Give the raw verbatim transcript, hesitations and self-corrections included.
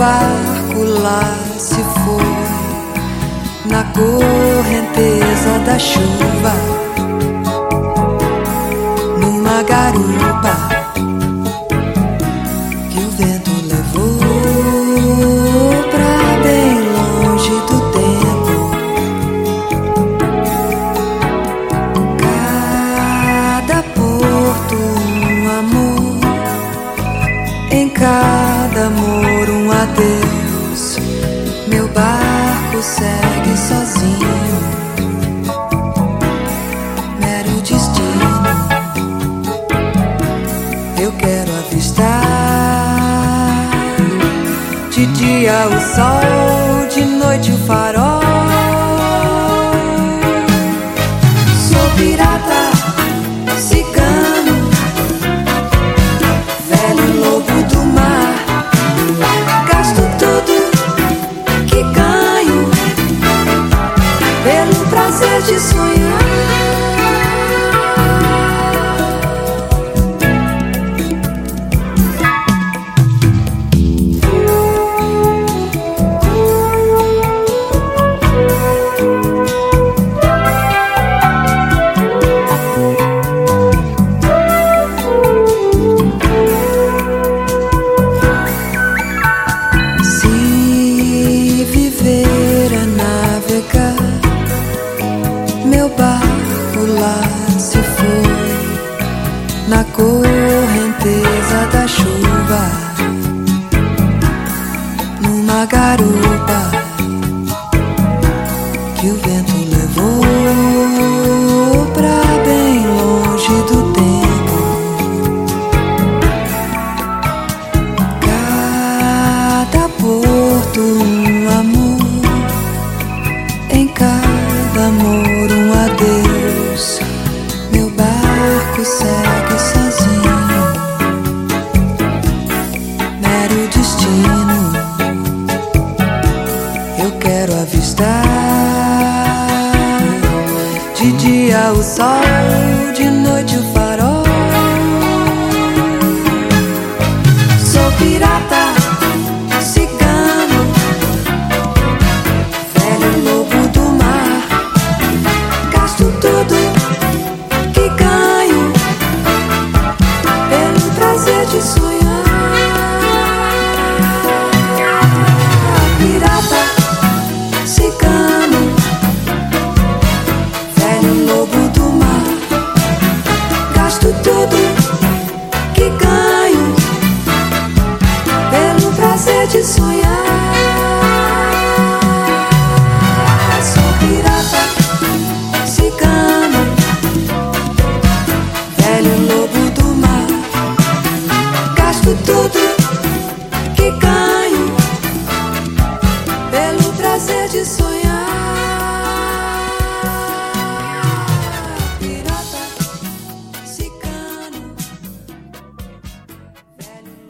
barco lá se foi na correnteza da chuva, numa garupa que o vento levou pra bem longe do tempo. Cada porto um amor, em cada amor um adeus. Meu barco segue sozinho, mero destino. Eu quero avistar de dia o sol, de noite o farol. Sou pirata, cigano, velho lobo do mar. Gasto tudo que ganho pelo prazer de sonhar. Meu barco lá se foi na correnteza da chuva, numa garupa que o vento levou pra bem longe do tempo. Cada porto um amor, em cada amor um adeus. Meu barco segue sozinho, mero destino. Eu quero avistar de dia o sol, de noite o farol.